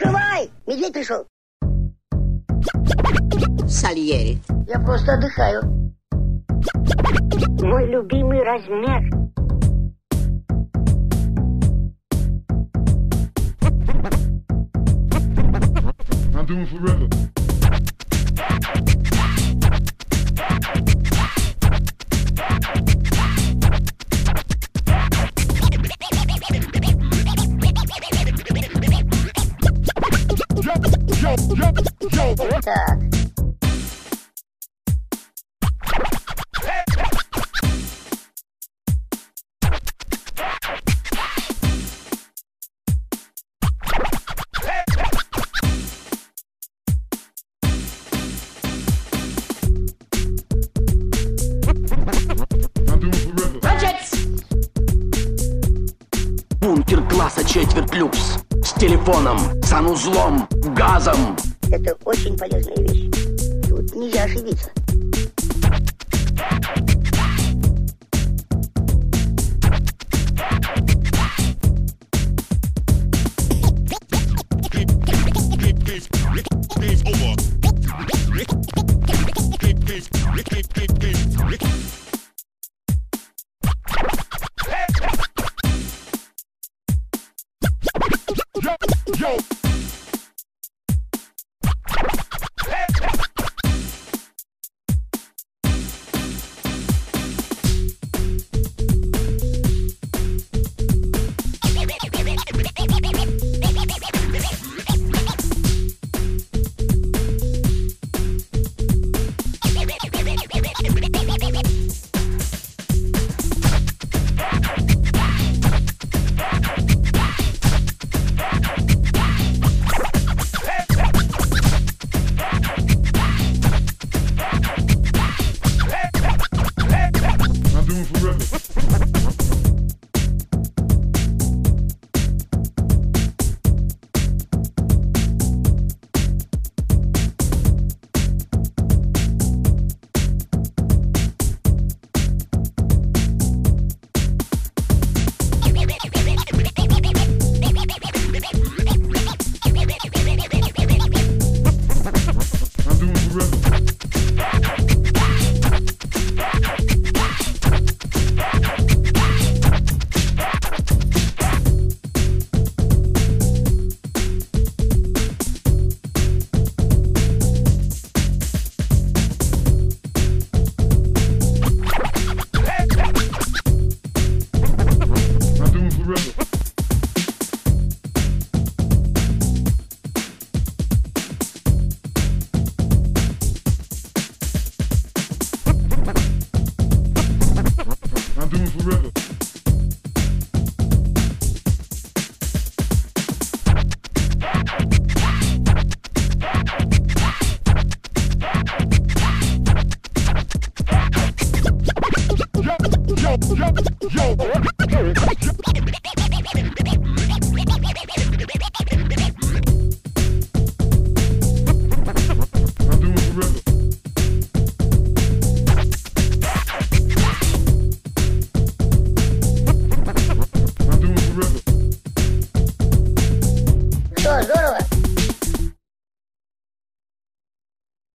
Открывай! Медведь пришел. Сальери. Я просто отдыхаю. Мой любимый размер. I'm doing forever. Так. I'm doing forever. Бункер класса четверть люкс. С телефоном, санузлом, газом. Это очень полезная вещь. Тут нельзя ошибиться. I'm doing forever. I'm doing forever. I'm doing forever. I'm doing forever. Yo, yo, yo, yo.